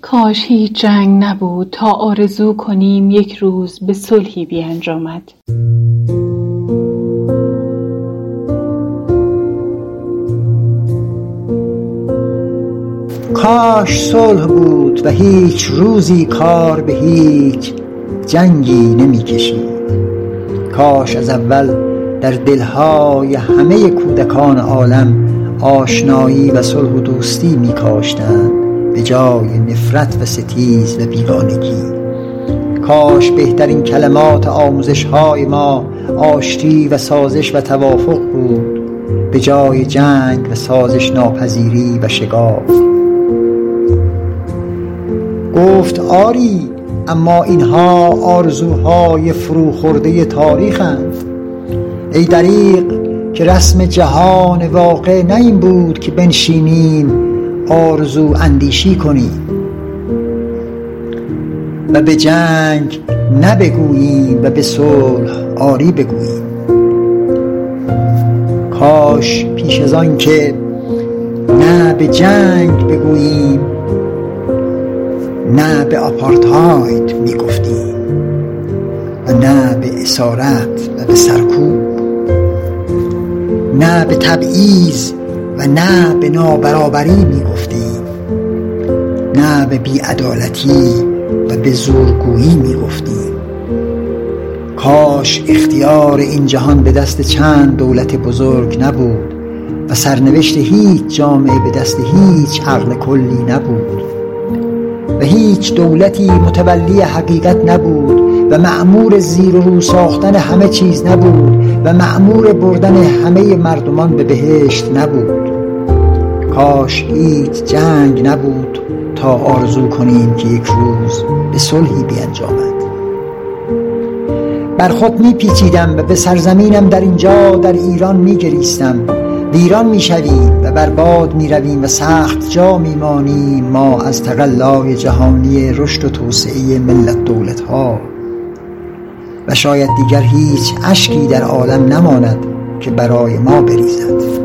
کاش هیچ جنگ نبود تا آرزو کنیم یک روز به صلحی بیانجامد. کاش صلح بود و هیچ روزی کار به هیچ جنگی نمی کشید. کاش از اول در دلهای همه کودکان عالم آشنایی و صلح و دوستی می کاشتند به جای نفرت و ستیز و بیگانگی. کاش بهترین کلمات آموزش‌های ما آشتی و سازش و توافق بود به جای جنگ و سازش ناپذیری و شگاف. گفت آری، اما اینها آرزوهای فروخورده تاریخند. ای دریغ که رسم جهان واقع نه این بود که بنشینیم آرزو اندیشی کنیم و به جنگ نبگوییم و به صلح آری بگوییم. کاش پیش از آن که نه به جنگ بگوییم نه به آپارتاید میگفتیم و نه به اسارت و به سرکوب، نه به تبعیض و نه به نابرابری میگفتیم، نه به بیعدالتی و به زورگویی میگفتیم. کاش اختیار این جهان به دست چند دولت بزرگ نبود و سرنوشت هیچ جامعه به دست هیچ عقل کلی نبود و هیچ دولتی متولی حقیقت نبود و مأمور زیر و رو ساختن همه چیز نبود و مأمور بردن همه مردمان به بهشت نبود. کاش هیچ جنگ نبود تا آرزو کنیم که یک روز به صلحی بیانجامد. بر خود میپیچیدم و به سرزمینم در اینجا در ایران میگریستم. ویران میشویم و برباد میرویم و سخت جا میمانیم ما از تقلای جهانی رشد و توسعه ملت دولت ها و شاید دیگر هیچ اشکی در عالم نماند که برای ما بریزد.